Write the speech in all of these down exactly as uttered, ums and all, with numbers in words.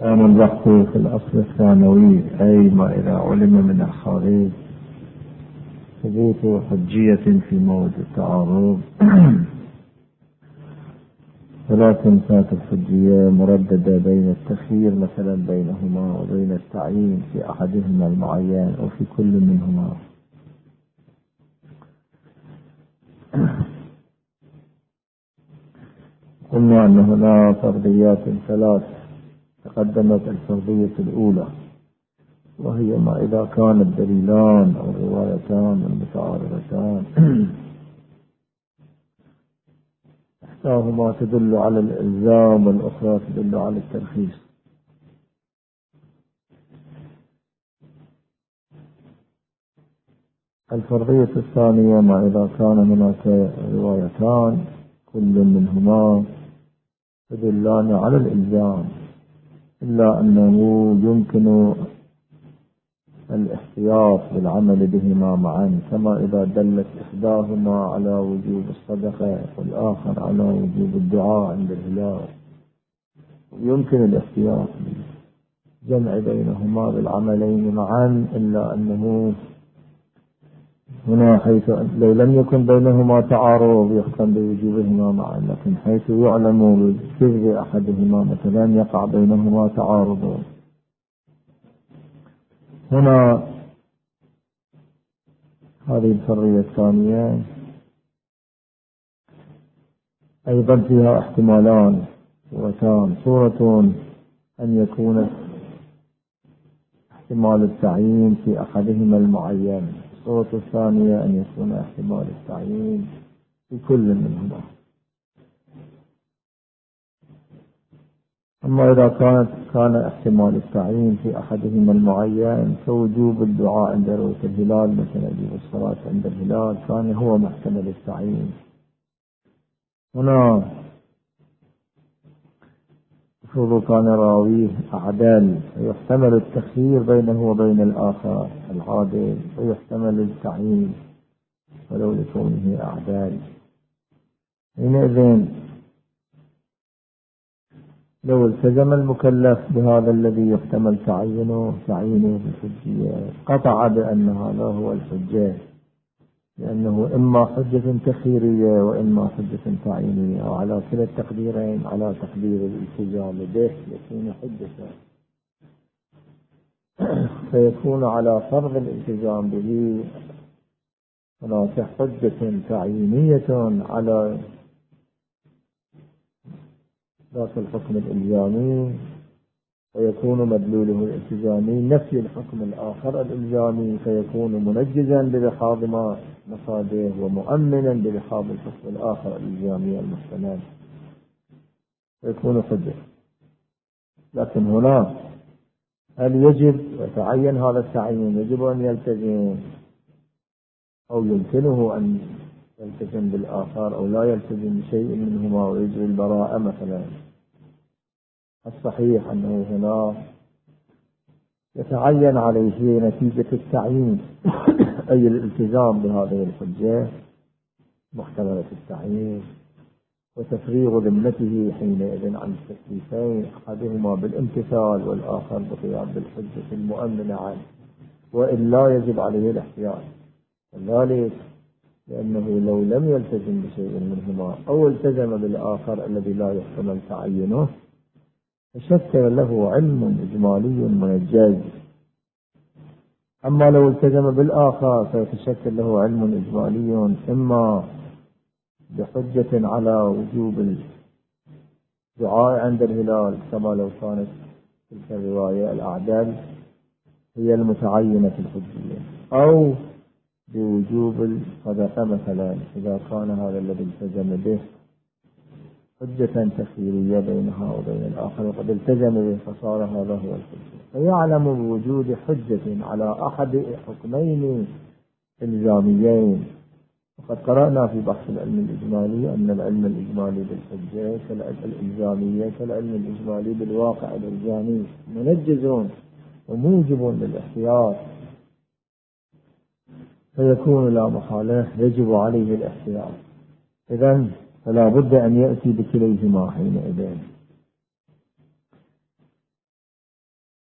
كان البحث في الأصل الثانوي أي ما إذا علم من الخارج ثبوت حجية في موضع التعارض فلا تنفات الحجية مرددة بين التخيير مثلا بينهما وبين التعيين في أحدهما المعين أو في كل منهما. قلنا أن هنا فرضيات ثلاث تقدمت الفرضية الأولى وهي ما إذا كان الدليلان أو الروايتان المتعارضتان إحداهما تدل على الإلزام والأخرى تدل على الترخيص. الفرضية الثانية ما إذا كان هناك روايتان كل منهما تدلان على الإلزام إلا أنه يمكن الاحتياط بالعمل بهما معا، كما إذا دلت إحداهما على وجوب الصدقة والآخر على وجوب الدعاء عند الهلال، يمكن الاحتياط جمع بينهما بالعملين معا، إلا أنه هنا حيث لو لم يكن بينهما تعارض يحكم بوجوبهما معا، لكن حيث يعلم بكذب أحدهما مثلا يقع بينهما تعارض. هنا هذه الفرضية الثانية أيضا فيها احتمالان صورتان، صورة أن يكون احتمال التعيين في أحدهما المعين، الصورة الثانية أن يكون احتمال التعيين في كل منهما. أما إذا كانت كان احتمال التعيين في أحدهما المعين فوجوب الدعاء عند رؤية الهلال مثلا والصلاة عند الهلال كان هو محتمل التعيين. هنا المفروض كان راويه أعدال ويحتمل التخيير بينه وبين الآخر العادل ويحتمل التعيين ولو لكونه أعدال. حينئذ لو التزم المكلف بهذا الذي يحتمل تعيينه تعيينه بالحجية قطع بأن هذا هو الحجة، لأنه إما حجة تخييرية وإما حجة تعيينية، وعلى كلا التقديرين على تقدير الالتزام به يكون حجة، فيكون على فرض الالتزام به هناك حجة تعيينية على ذات الحكم الإلزامي، ويكون مدلوله الالتزامي نفي الحكم الآخر الإلزامي، فيكون منجزا بلحاظ ما مصادره ومؤمنا بلحاظ الحكم الآخر الإلزامي المحتمل، فيكون حجة. لكن هنا هل يجب يتعين هذا التعيين، يجب أن يلتزم أو يمكنه أن يلتزم بالآخر أو لا يلتزم بشيء منهما ويجري البراءة مثلا؟ الصحيح أنه هنا يتعين عليه نتيجة التعيين أي الالتزام بهذه الحجة محتملة التعيين وتفريغ ذمته حينئذ عن التكليفين، أحدهما بالامتثال والآخر بالقيام بالحجة المؤمنة عنه، وإلا يجب عليه الاحتياط. وذلك لأنه لو لم يلتزم بشيء منهما أو التزم بالآخر الذي لا يحتمل تعينه تشكل له علم إجمالي منجز، أما لو التزم بالآخر فيتشكل له علم إجمالي إما بحجة على وجوب الدعاء عند الهلال كما لو كانت تلك الرواية الأعدال هي المتعينة في الحجية، أو بوجوب الصدقة مثلا إذا كان هذا الذي التزم به حجة تخييرية بينها وبين الآخر وقد التزم به فصار هذا هو الحجة، فيعلم بوجود حجة على أحد حكمين إلزاميين. وقد قرأنا في بحث العلم الإجمالي أن العلم الإجمالي بالحجة كالعلم الإلزامية كالعلم الإجمالي بالواقع الإلزامي منجزون وموجب للاحتياط، فيكون لا محالة يجب عليه الاحتياط. إذن فلا بد أن يأتي بكليهما حينئذ.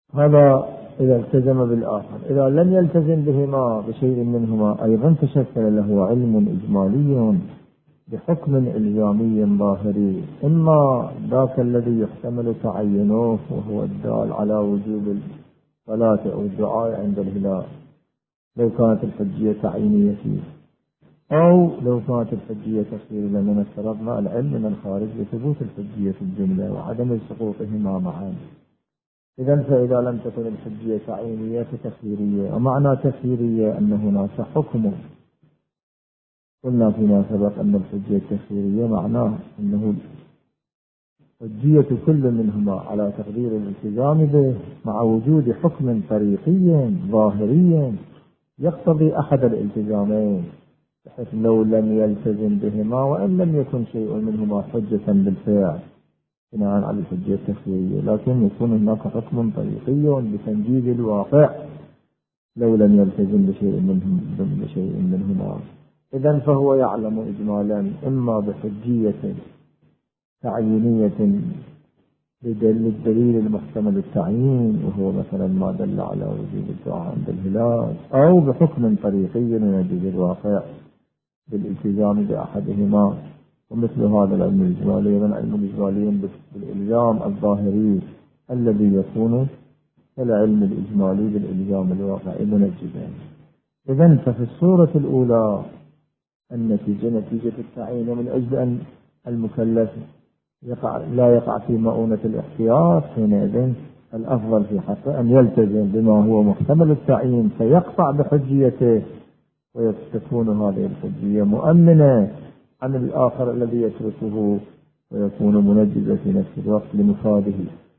هذا إذا التزم بالآخر. إذا لم يلتزم بهما بشيء منهما أيضا تشكل له علم إجمالي بحكم إلزامي ظاهري، إما ذاك الذي يحتمل تعينه وهو الدال على وجوب الصلاة أو الدعاء عند الهلال لو كانت الحجية تعيينية فيه، أو لو كانت الحجية تفسير لمن افترضنا العلم من الخارج بثبوت الحجية في الجملة وعدم سقوطهما معا. إذن فإذا لم تكن الحجية تعيينية فتفسيرية، ومعنى تفسيرية أن هناك حكم. قلنا فيما سبق أن الحجية التفسيرية معناه أنه حجية كل منهما على تقدير الالتزام به مع وجود حكم طريقي ظاهري يقتضي أحد الالتزامين، بحيث لو لم يلتزم بهما وإن لم يكن شيء منهما حجة بالفعل بناء على الحجية التفسيرية، لكن يكون هناك حكم طريقي بتنجيز الواقع لو لم يلتزم بشيء منهم بشيء منهما. إذن فهو يعلم إجمالا إما بحجية تعيينية للدليل المحتمل التعيين وهو مثلا ما دل على وجود الدعاء عند الهلال، أو بحكم طريقي ينجز الواقع بالالتزام بأحدهما. ومثل هذا العلم الإجمالي أيضا علم الإجمالي بالإلزام الظاهري الذي يكون كالعلم الإجمالي بالإلزام الواقعي منجزا. إذن ففي الصورة الأولى النتيجة نتيجة التعيين، ومن أجل أن المكلف يقع لا يقع في مؤونة الاحتياط حينئذ الأفضل في حقه أن يلتزم بما هو محتمل التعيين فيقطع بحجيته، وتكون هذه الحجية مؤمنة عن الآخر الذي يتركه ويكون منجزا في نفس الوقت لمفاده.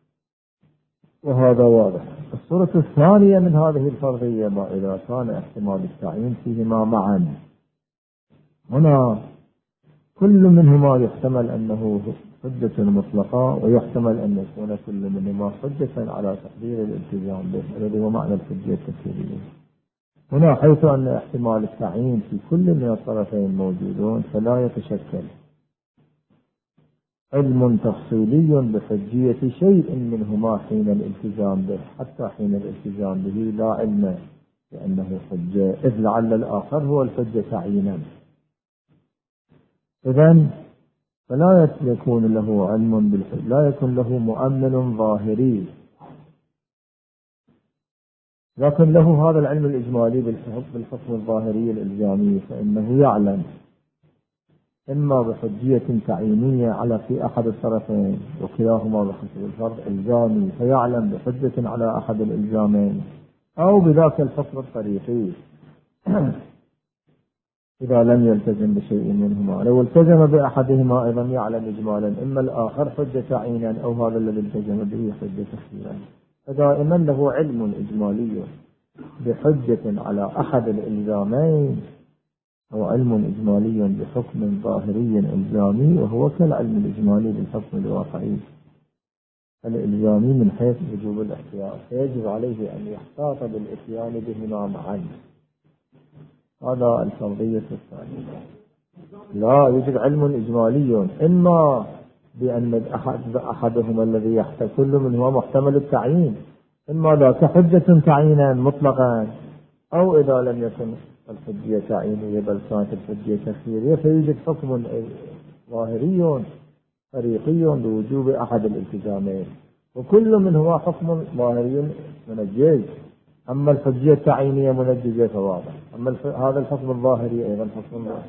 وهذا واضح. الصورة الثانية من هذه الفرضية ما إذا كان احتمال التعيين فيهما معا. هنا كل منهما يحتمل أنه حجة مطلقة، ويحتمل أن يكون كل منهما حجة على تقدير الالتزام به الذي هو معنى الحجية التفسيرية. هنا حيث أن احتمال التعيين في كل من الطرفين موجودون فلا يتشكل علم تفصيلي بحجية شيء منهما حين الالتزام به، حتى حين الالتزام به لا علم لأنه حجة، إذ لعل الآخر هو الحجة تعيينا. إذن فلا يكون له علم بالحجة، لا يكون له مؤمن ظاهري، لكن له هذا العلم الإجمالي بالحكم الظاهري الإلزامي، فإنه يعلم إما بحجية تعيينية على في أحد الطرفين وكلاهما بحسب الفرض إلزامي فيعلم بحجة على أحد الإلزامين، أو بذاك الحكم الطريقي إذا لم يلتزم بشيء منهما. لو التزم بأحدهما أيضا يعلم إجمالا إما الآخر حجة تعيينا أو هذا الذي التزم به حجة تفسيرا. فدائما له علم إجمالي بحجة على أحد الإلزامين، هو علم إجمالي بحكم ظاهري إلزامي، وهو كالعلم الإجمالي بالحكم الواقعي الإلزامي من حيث وجوب الاحتياط، فيجب عليه أن يحتاط بالإتيان بهما معا. هذا الفرضية الثانية. لا يوجد علم إجمالي إما بأن أحد أحدهما الذي يحتاج كل منهما محتمل التعيين، إما ذاك حجة تعيينا مطلقا، أو إذا لم يكن الحجية تعيينية بل كانت الحجية تفسيرية فيوجد حكم ظاهري طريقي بوجوب أحد الالتزامين، وكل منهما حكم ظاهري منجز. أما الحجية التعيينية منجزة فواضح، أما هذا الحكم الظاهري أيضا حكم ظاهري.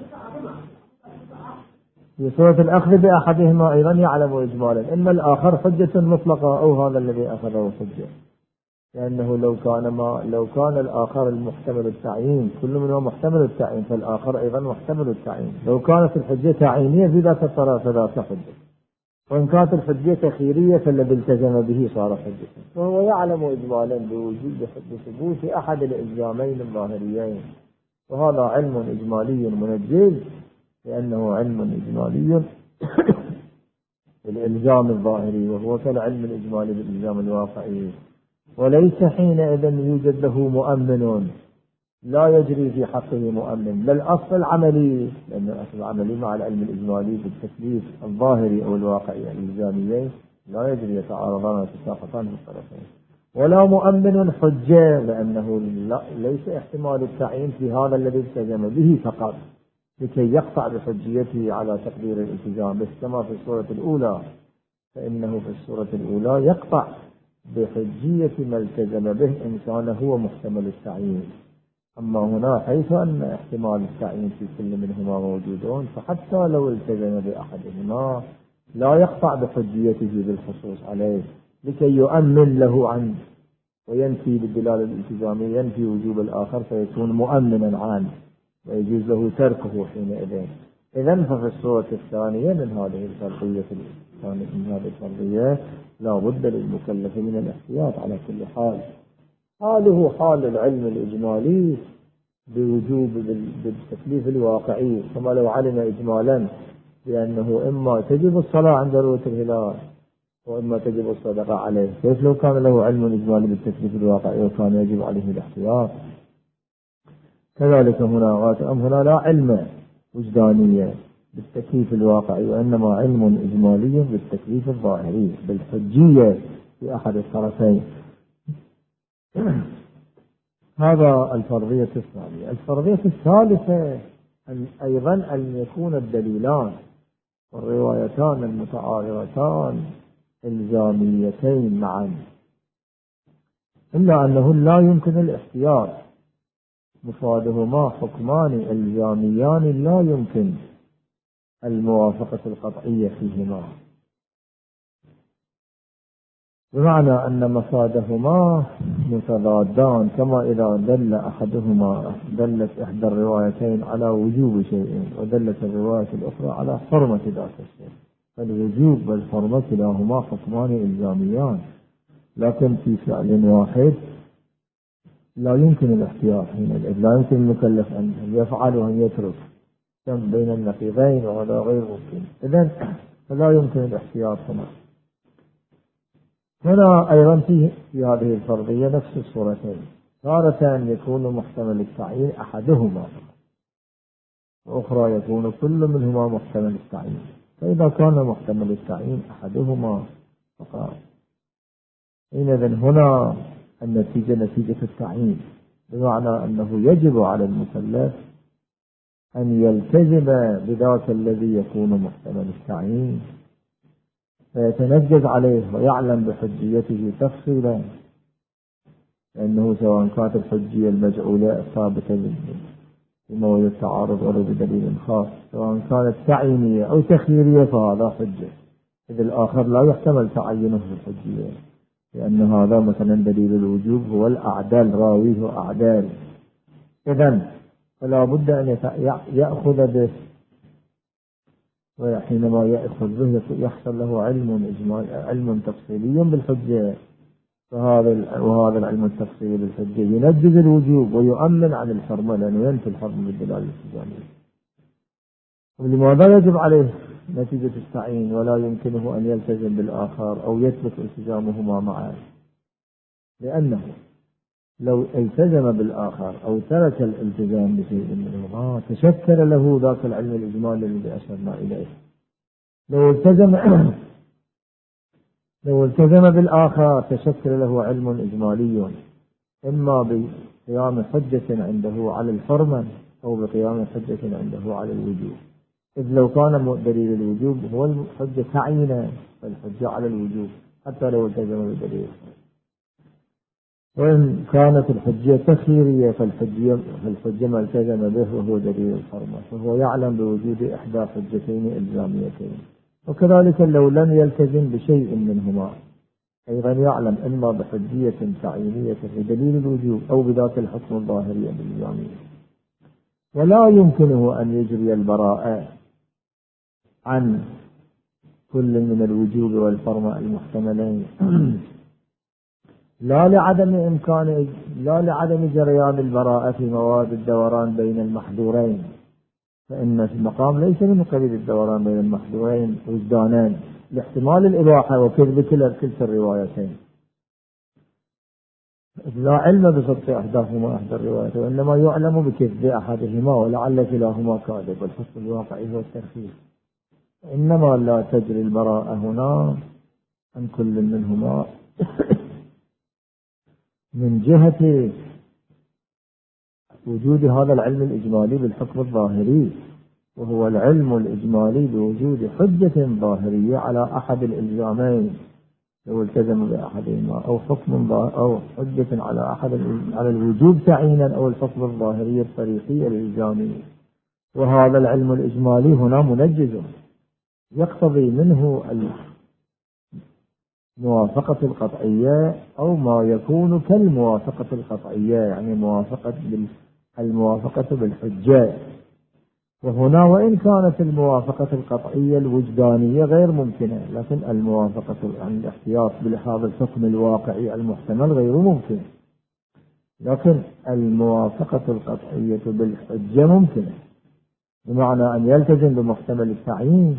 في صورة الأخذ بأحدهما أيضا يعلم إجمالا إما الآخر حجة مطلقة أو هذا الذي أخذه حجة، لأنه لو كان ما لو كان الآخر المحتمل التعيين كل منهما محتمل التعيين فالآخر أيضا محتمل التعيين. لو كانت الحجة تعيينية في ذاك الطرف فذاك حجة، وإن كانت الحجة تخييرية فالذي التزم به صار حجة. وهو يعلم إجمالا بوجود بثبوت أحد الإلزامين الظاهريين، وهذا علم إجمالي منجز لأنه علم إجمالي بالإلزام الظاهري، وهو كالعلم الإجمالي بالإلزام الواقعي. وليس حينئذ يوجد له مؤمن، لا يجري في حقه مؤمن، بل أصل العملي، لأن الأصل العملي مع العلم الإجمالي بالتكليف الظاهري أو الواقعي الإلزاميين لا يجري، يتعارضان ويتساقطان في الطرفين. ولا مؤمن حجة، لأنه لا ليس احتمال التعيين في هذا الذي التزم به فقط لكي يقطع بحجيته على تقدير الالتزام به كما في الصورة الأولى، فإنه في الصورة الأولى يقطع بحجية ما التزم به إن كان هو محتمل التعيين. أما هنا حيث أن احتمال التعيين في كل منهما موجودون، فحتى لو التزم بأحدهما لا يقطع بحجيته بالخصوص عليه لكي يؤمن له عنه وينفي بالدلالة الالتزامية، ينفي وجوب الآخر فيكون مؤمنا عنه ويجوز له تركه حينئذ. إذن ففي الصورة الثانية من هذه الفرضية من هذه الفرضية لا بد للمكلف من الاحتياط على كل حال. حاله حال العلم الإجمالي بوجوب بالتكليف الواقعي، كما لو علم إجمالا بأنه إما تجب الصلاة عند رؤية الهلال وإما تجب الصدقة عليه، كيف لو كان له علم إجمالي بالتكليف الواقعي وكان يجب عليه الاحتياط؟ كذلك هنا أم هنا لا علم وجدانية بالتكليف الواقعي وإنما علم إجمالي بالتكليف الظاهري بالحجية في أحد الطرفين. هذا الفرضية الثانية. الفرضية الثالثة أن أيضا أن يكون الدليلان والروايتان المتعارضتان إلزاميتين معا، إلا أنه لا يمكن الاحتياط، مفادهما حكمان إلزاميان لا يمكن الموافقة القطعية فيهما، بمعنى أن مفادهما متضادان، كما إذا دل أحدهما دلت إحدى الروايتين على وجوب شيء ودلت الرواية الأخرى على حرمة ذات الشيء، فالوجوب والحرمة كلاهما حكمان إلزاميان، لكن في فعل واحد لا يمكن الاحتياط حينئذ، لا يمكن المكلف أن يفعل وأن يترك بين النقيضين وهذا غير ممكن. إذن فلا يمكن الاحتياط هنا. هنا أيضا في في هذه الفرضية نفس الصورتين، تارة يكون محتمل التعيين أحدهما وأخرى يكون كل منهما محتمل التعيين. فإذا كان محتمل التعيين أحدهما فقط حينئذ هنا النتيجة نتيجة التعيين، بمعنى أنه يجب على المكلف أن يلتزم بذاك الذي يكون محتمل التعيين فيتنجز عليه ويعلم بحجيته تفصيلا، لأنه سواء كانت الحجية المجعولة ثابتة بموجب التعارض ولا بدليل خاص، سواء كانت تعيينية أو تخييرية فهذا حجة، إذ الآخر لا يحتمل تعينه في الحجية، لأن هذا مثلا دليل الوجوب هو الأعدال، راويه أعدال. إذن فلا بد أن يأخذ به، وحينما يأخذ به يحصل له علم إجمال علم تفصيلي بالحجة، فهذا وهذا العلم التفصيلي بالحجة ينجز الوجوب ويؤمن عن الحرمة، لأنه ينفي الحرمة بالدلالة الالتزامية. ولماذا يجب عليه نتيجة التعيين ولا يمكنه أن يلتزم بالآخر أو يترك التزامهما معا؟ لأنه لو التزم بالآخر أو ترك الالتزام بشيء منهما تشكل له ذاك العلم الإجمالي الذي أشرنا إليه. لو التزم لو التزم بالآخر تشكل له علم إجمالي، إما بقيام حجة عنده على الحرمة أو بقيام حجة عنده على الوجوب، إذ لو كان دليل الوجوب هو الحجة تعيينا فالحجة على الوجوب حتى لو التزم بالدليل، وإن كانت الحجة تخييرية فالحجة فالحجة ما التزم به وهو دليل الحرمة، فهو يعلم بوجود إحدى حجتين إلزاميتين. وكذلك لو لم يلتزم بشيء منهما أيضا يعلم إما بحجية تعيينية في دليل الوجوب أو بذات الحكم الظاهري الإلزامي. ولا يمكنه أن يجري البراءة عن كل من الوجوب والحرمة المحتملين لا لعدم إمكان لا لعدم جريان البراءة في مواد الدوران بين المحظورين، فإن المقام ليس من قبيل الدوران بين المحظورين وجدانان لاحتمال الإباحة وكذب كلا كلتا الروايتين، لا علم بصدق أحداهما أحد الروايات، وإنما يعلم بكذب أحدهما ولعل كلاهما كاذب، والحكم الواقعي هو التخفيف. إنما لا تجري البراءة هنا عن كل منهما من جهة وجود هذا العلم الإجمالي بالحكم الظاهري، وهو العلم الإجمالي بوجود حجة ظاهرية على أحد الإلزامين لو التزم بأحدهما، أو حكم أو حجة على أحد على الوجوب تعيينا، أو الحكم الظاهري الطريقي الإلزامي. وهذا العلم الإجمالي هنا منجز، يقتضي منه الموافقة القطعية أو ما يكون كالموافقة القطعية، يعني موافقة الموافقة بالحجة. وهنا وإن كانت الموافقة القطعية الوجدانية غير ممكنة، لكن الموافقة عن الاحتياط بلحاظ الحكم الواقعي المحتمل غير ممكن. لكن الموافقة القطعية بالحجة ممكنة، بمعنى أن يلتزم بمحتمل التعيين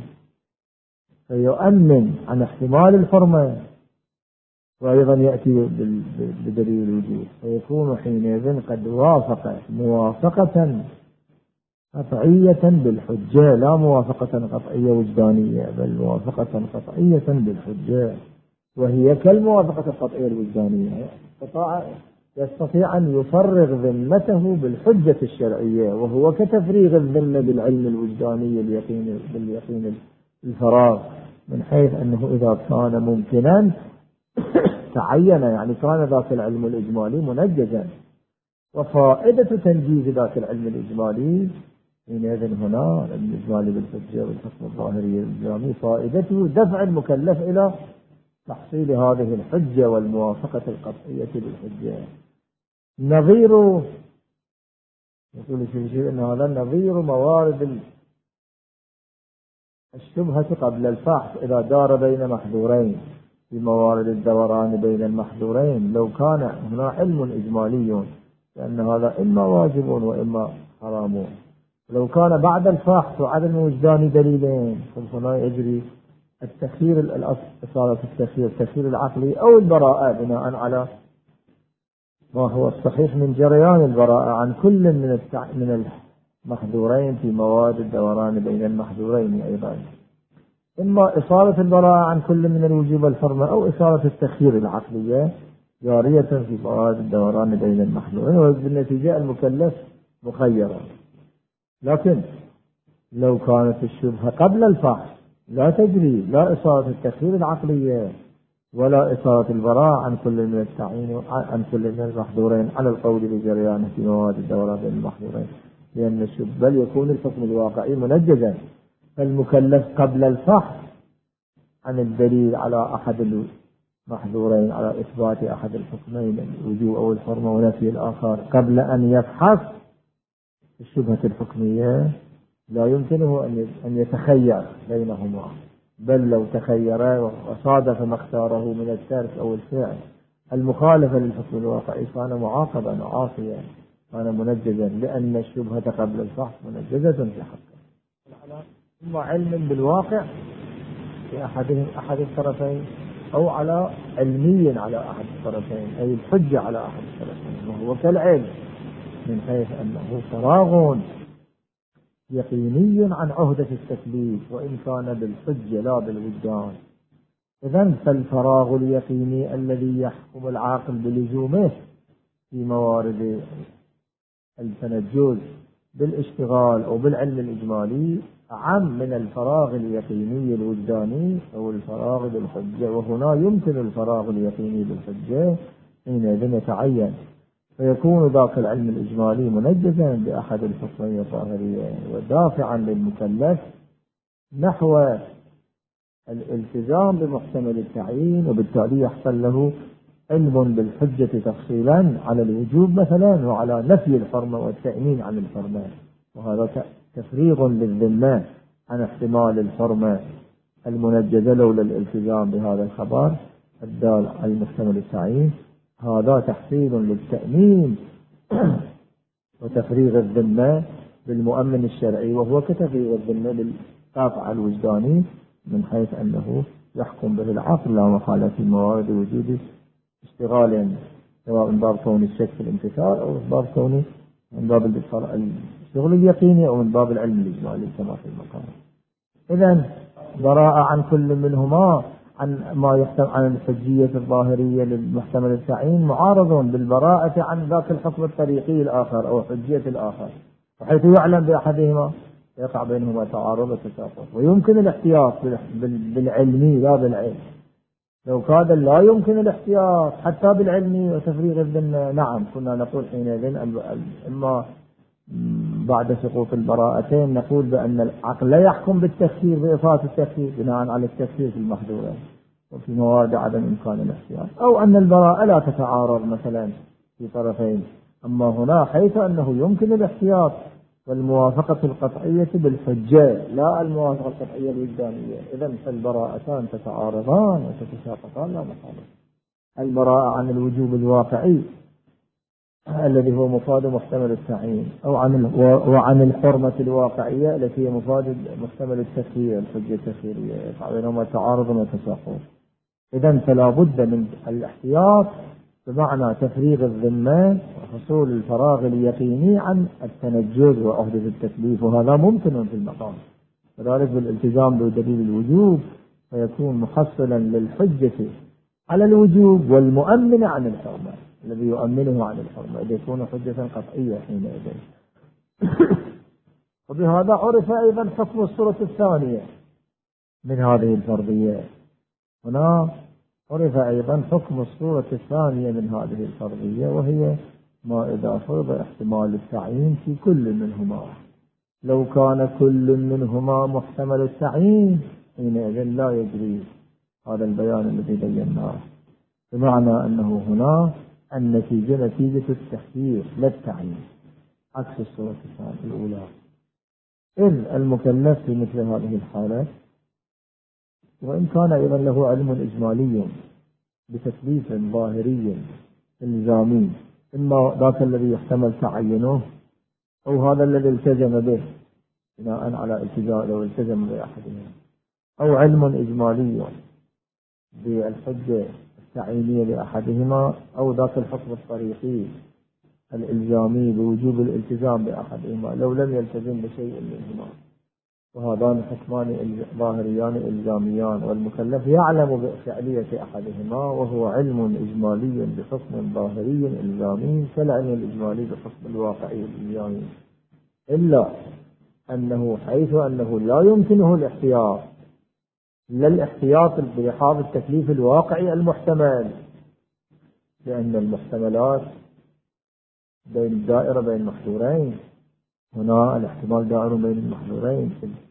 فيؤمن عن احتمال الحرمة، وأيضا يأتي بدليل الوجود، فيكون حينئذ قد وافق موافقة قطعية بالحجة، لا موافقة قطعية وجدانية، بل موافقة قطعية بالحجة، وهي كالموافقة القطعية الوجدانية. يستطيع أن يفرغ ذمته بالحجة الشرعية، وهو كتفريغ الذمة بالعلم الوجداني اليقين باليقين الفراغ، من حيث أنه إذا كان ممكنا تعين، يعني كان ذاك العلم الإجمالي منجزا. وفائدة تنجيز ذاك العلم الإجمالي حينئذ هنا العلم الإجمالي بالحجة والحكم الظاهري الإلزامي فائدته دفع المكلف إلى تحصيل هذه الحجة والموافقة القطعية بالحجة. نظير يقول شيء أن هذا نظير موارد الشبهة قبل الفحص إذا دار بين محظورين، في موارد الدوران بين المحظورين. لو كان هنا علم إجمالي لأن هذا إما واجب وإما حرام، لو كان بعد الفحص وعدم وجدان دليلين فهنا يجري التخيير الأصل، إصالة التخيير التخيير العقلي أو البراءة بناء على ما هو الصحيح من جريان البراءة عن كل من التع... من المحظورين في مواد الدوران بين المحظورين أيضا، إما إصالة البراءة عن كل من الوجوب والحرمة أو إصالة التخيير العقلية جارية في مواد الدوران بين المحظورين، وبالنتيجة المكلف مخيرا. لكن لو كانت الشبهة قبل الفحص لا تجري لا إصالة التخيير العقلية ولا إصالة البراءة عن كل من التعيين عن كل من المحظورين على القول بجريانه في مواد الدوران بين المحظورين، لأن الشبهة بل يكون الحكم الواقعي منجزا، فالمكلف قبل الفحص عن الدليل على أحد المحظورين على إثبات أحد الحكمين الوجوب أو الحرمة ونفي الآخر قبل أن يفحص الشبهة الحكمية لا يمكنه أن يتخير بينهما، بل لو تخير وصادف ما اختاره من الترك أو الفعل المخالفة للحكم الواقعي كان معاقبا عاصيا، كان منجزا، لأن الشبهة قبل الفحص منجزة في حقه، إما علم بالواقع في أحد أحد الطرفين أو على علمي على أحد الطرفين، أي الحجة على أحد الطرفين، وهو كالعلم من حيث أنه فراغ يقيني عن عهدة التكليف وإن كان بالحجة لا بالوجدان. إذن فالفراغ اليقيني الذي يحكم العاقل بلزومه في موارد التنجز بالاشتغال أو بالعلم الإجمالي أعم من الفراغ اليقيني الوجداني أو الفراغ بالحجة، وهنا يمكن الفراغ اليقيني بالحجة حينئذ يتعين، فيكون ذاك العلم الإجمالي منجزا بأحد الحكمين الظاهريين ودافعا للمكلف نحو الالتزام بمحتمل التعيين، وبالتالي يحصل له علم بالحجة تفصيلا على الوجوب مثلا وعلى نفي الحرمة والتأمين عن الحرمة، وهذا تفريغ للذمة عن احتمال الحرمة المنجزة لولا الالتزام بهذا الخبر الدال على محتمل التعيين. هذا تحصيل للتأمين وتفريغ الذمة بالمؤمن الشرعي، وهو كتفريغ الذمة بالقاطع الوجداني من حيث أنه يحكم به العقل لا محالة في موارد وجود اشتغال، سواء من باب كون الشك في الامتثال أو من باب كونه من باب الشغل اليقيني أو من باب العلم الإجمالي كما في المقام. إذن براءة عن كل منهما عن ما يحتمل عن الحجية الظاهرية للمحتمل التعيين معارض بالبراءة عن ذاك الحكم الطريقي الآخر أو حجية الآخر، وحيث يعلم بأحدهما يقع بينهما تعارض وتساقط. ويمكن الاحتياط بالعلمي لا بالعلم. لو كان لا يمكن الاحتياط حتى بالعلمي وتفريغ الذمة، نعم كنا نقول حينئذ إما بعد سقوط البراءتين نقول بأن العقل لا يحكم بالتفسير بإفادة التفسير بناء على التفسير في المحظورين وفي مواد عدم إمكان الاحتياط، أو أن البراءة لا تتعارض مثلا في طرفين. أما هنا حيث أنه يمكن الاحتياط والموافقة القطعية بالحجة لا الموافقة القطعية الوجدانية، إذن فالبراءتان تتعارضان وتتساقطان لا محالة. البراءة عن الوجوب الواقعي الذي هو مفاد محتمل التعيين، أو عن وعن الحرمة الواقعية التي هي مفاد محتمل التخيير الحجة التخييرية، يقع بينهما تعارض وتساقط. إذن فلا بد من الاحتياط بمعنى تفريغ الذمة وحصول الفراغ اليقيني عن التنجز وعهدة التكليف، وهذا ممكن في المقام. وذلك بالالتزام بدليل الوجوب فيكون محصلا للحجة على الوجوب والمؤمن عن الحرمة الذي يؤمنه عن الحرمة إذا يكون حجة قطعية حينئذ. وبهذا عرف أيضا حكم الصورة الثانية من هذه الفرضية. هنا عرف أيضا حكم الصورة الثانية من هذه الفرضية، وهي ما إذا فرض احتمال التعيين في كل منهما. لو كان كل منهما محتمل التعيين حينئذ لا يجري هذا البيان الذي بيناه، بمعنى أنه هنا النتيجة نتيجة التخيير لا التعيين، عكس الصورة الثانية الأولى. إذ المكلف في مثل هذه الحالة وإن كان أيضا له علم إجمالي بتكليف ظاهري إلزامي، إما ذاك الذي يحتمل تعينه أو هذا الذي التزم به بناء على التزام لو التزم بأحدهم، أو علم إجمالي بالحجة التعيينية لأحدهما، أو ذاك الحكم الطريقي الإلزامي بوجوب الالتزام بأحدهما لو لم يلتزم بشيء منهما. وهذان حكمان ظاهريان إلزاميان، والمكلف يعلم بفعلية أحدهما وهو علم إجمالي بحكم ظاهري إلزامي كالعلم الإجمالي بحكم الواقعي الإلزامي، إلا أنه حيث أنه لا يمكنه الاحتياط لا الاحتياط بلحاظ التكليف الواقعي المحتمل، لأن المحتملات بين الدائرة بين المحظورين، هنا الاحتمال دائر بين المحظورين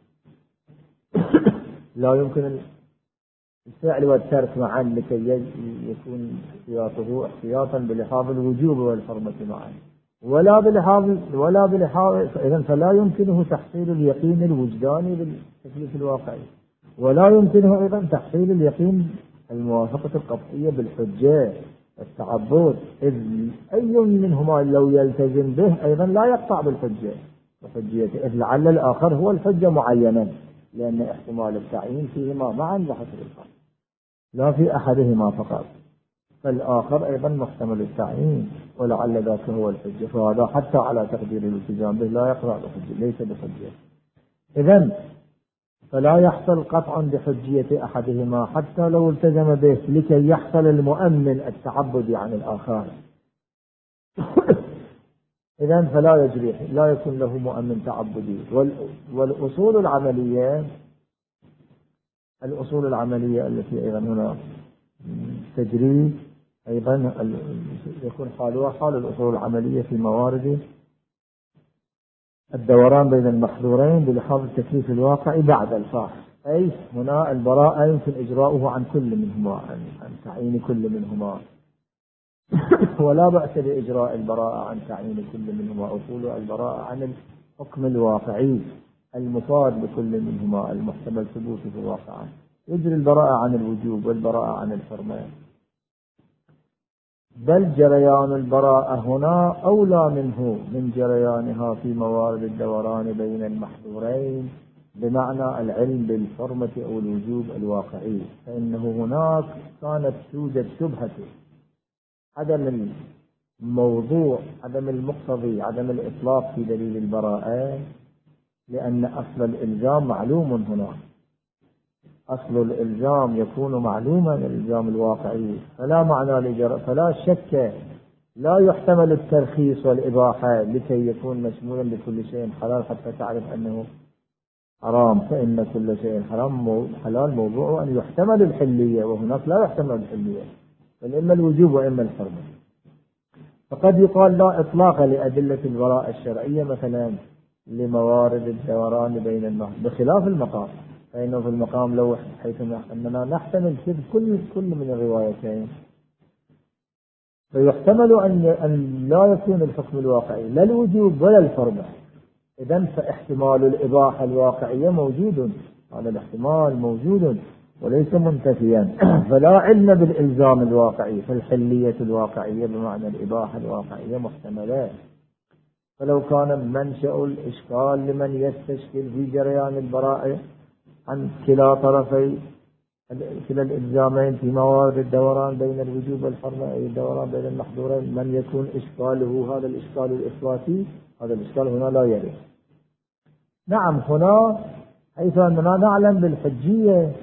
لا يمكن الفعل والترك معا لكي يكون احتياطه احتياطا بلحاظ الوجوب والحرمة معا، ولا بلحاظ ولا بلحاظ إذن فلا يمكنه تحصيل اليقين الوجداني بالتكليف الواقعي، ولا يمكنه أيضا تحصيل اليقين الموافقة القطعية بالحجة التعبد، إذ أي منهما لو يلتزم به أيضا لا يقطع بالحجة وحجيته، إذ لعل الآخر هو الحجة معينا، لأن احتمال التعيين فيهما معا بحسب الفرق لا في أحدهما فقط، فالآخر أيضا محتمل التعيين ولعل ذاك هو الحجة، فهذا حتى على تقدير الالتزام به لا يقطع بحجة ليس بحجة. إذن فلا يحصل قطع بحجية أحدهما حتى لو التزم به لكي يحصل المؤمن التعبد عن الآخر. إذن فلا يجري لا يكون له مؤمن تعبدي. والأصول العملية الأصول العملية التي أيضا هنا تجري أيضا يكون حالها حال الأصول العملية في موارد الدوران بين المحظورين بلحاظ التكليف الواقعي بعد الفاحش، أي هنا البراءة يمكن إجراؤه عن كل منهما عن, عن تعيين كل منهما ولا بأس بإجراء البراءة عن تعيين كل منهما، أقول البراءة عن الحكم الواقعي المفاد لكل منهما المحتمل ثبوته في الواقع، يجري البراءة عن الوجوب والبراءة عن الحرمة، بل جريان البراءة هنا أولى منه من جريانها في موارد الدوران بين المحظورين بمعنى العلم بالحرمة أو الوجوب الواقعي، فإنه هناك كانت توجد شبهة عدم الموضوع عدم المقتضي عدم الإطلاق في دليل البراءة، لأن أصل الإلزام معلوم هنا، أصل الإلزام يكون معلوما الإلزام الواقعي، فلا معنى لجر... فلا شك لا يحتمل الترخيص والإباحة لكي يكون مشمولا لكل شيء حلال حتى تعرف أنه حرام، فإن كل شيء حرام حلال موضوع أن يحتمل الحلية، وهناك لا يحتمل الحلية، بل إما الوجوب وإما الحرمة. فقد يقال لا إطلاق لأدلة البراءة الشرعية مثلا لموارد الدوران بين النهر، بخلاف المقام، فإنه في المقام لو حيث أننا نحتمل كل كل من الروايتين، فيحتمل أن أن لا يكون الحكم الواقعي لا الوجوب ولا الحرمة، إذن فاحتمال الإباحة الواقعية موجود، هذا الاحتمال موجود وليس منتفيا. فلا علم بالإلزام الواقعي، فالحلية الواقعية بمعنى الإباحة الواقعية محتملة. فلو كان منشأ الإشكال لمن يستشكل في جريان البراءة عن كلا طرفي كلا الإلزامين في موارد الدوران بين الوجوب والحرمة، أي الدوران بين المحظورين، من يكون إشكاله هذا الإشكال الإثباتي، هذا الإشكال هنا لا يرد. نعم هنا حيث أننا نعلم بالحجية،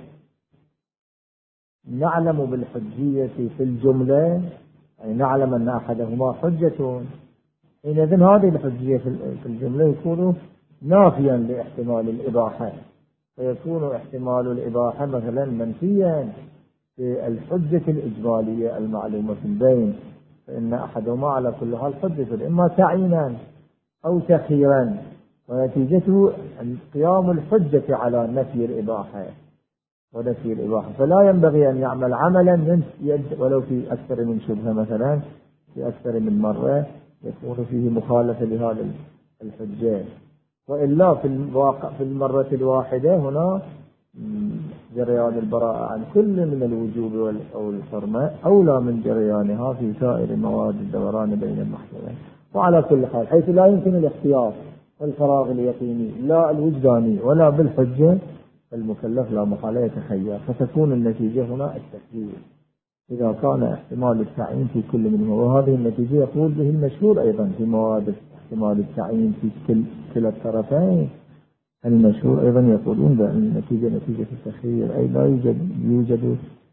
نعلم بالحجية في الجملة، أي نعلم أن أحدهما حجة، حينئذ هذه الحجية في الجملة يكون نافيا لاحتمال الإباحة، فيكون احتمال الإباحة مثلا منفيا في الحجة الإجمالية المعلومة في البين، فإن أحدهما على كل حال حجة، إما تعيينا أو تخييرا، ونتيجته قيام الحجة على نفي الإباحة ونفي الإباحة. فلا ينبغي أن يعمل عملا من يد ولو في أكثر من شبهة مثلا في أكثر من مرة يكون فيه مخالفة لهذا الحجة، وإلا في الواقع في المرة الواحدة هنا جريان البراءة عن كل من الوجوب أو الحرمة أولى من جريانها في سائر مواد الدوران بين المحظورين. وعلى كل حال حيث لا يمكن الاختيار والفراغ اليقيني لا الوجداني ولا بالحجة، المكلف لا محالة يتخير، فتكون النتيجة هنا التخيير إذا كان احتمال التعيين في كل منهما، وهذه النتيجة يقول به المشهور أيضا في مواد احتمال التعيين في كل كلا الطرفين. المشهور أيضا يقولون بأن النتيجة نتيجة التخيير، أي لا يوجد يوجد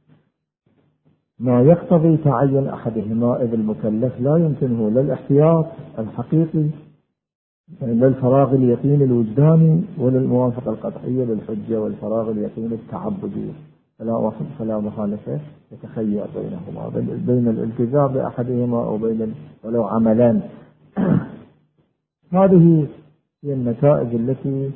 ما يقتضي تعين أحدهما، إذ المكلف لا يمكنه لا الاحتياط الحقيقي لا الفراغ اليقين الوجداني ولا الموافقة القطعية للحجة والفراغ اليقين التعبدي، فلا فلا مخالفة يتخير بينهما، بين الالتزام بأحدهما أو بين ولو عملان. هذه هي النتائج التي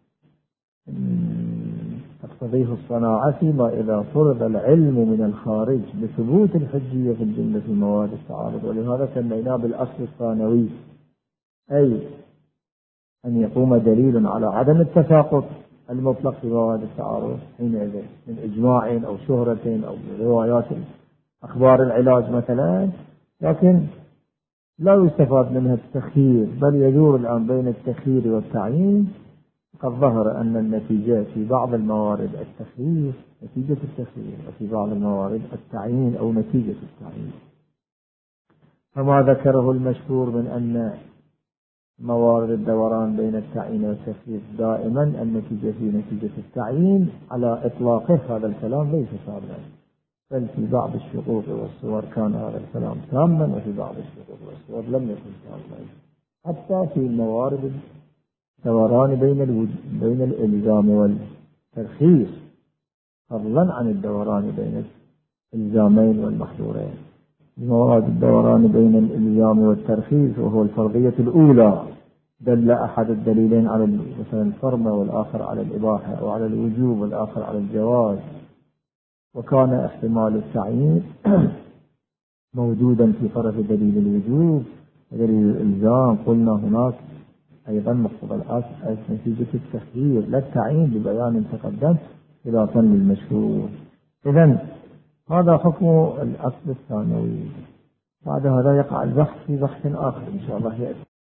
تقتضيه الصناعة فيما إذا فرض العلم من الخارج بثبوت الحجية في الجملة في مواد التعارض، ولهذا سميناه بالأصل الثانوي، أي أن يقوم دليل على عدم التساقط المطلق في مواد التعارض حينئذ من إجماع أو شهرة أو روايات أخبار العلاج مثلا، لكن لا يستفاد منها التخيير، بل يدور الآن بين التخيير والتعيين. قد ظهر أن النتيجة في بعض الموارد التخيير نتيجة التخيير، وفي بعض الموارد التعيين أو نتيجة التعيين. فما ذكره المشهور من أن موارد الدوران بين التعيين والتخيير دائما النتيجة في نتيجة التعيين على إطلاقه، هذا الكلام ليس صادقا، بل في بعض الشقوق والصور كان هذا الكلام تاما، وفي بعض الشقوق والصور لم يكن تاما، حتى في موارد الدوران بين الوجود بين الإلزام والترخيص، فضلا عن الدوران بين الإلزامين والمحظورين. مواد الدوران بين الإلزام والترخيص وهو الفرضية الأولى، دل أحد الدليلين على مثلا الحرمة والآخر على الإباحة، أو على الوجوب والآخر على الجواز، وكان احتمال التعيين موجودا في طرف دليل الوجوب ودليل الإلزام. قلنا هناك أيضا مقتضى الأصل نتيجة التخيير لا التعيين ببيان تقدم خلافا للمشهور. إذن هذا حكم الأصل الثانوي. بعد هذا يقع البحث في بحث آخر إن شاء الله يأتي.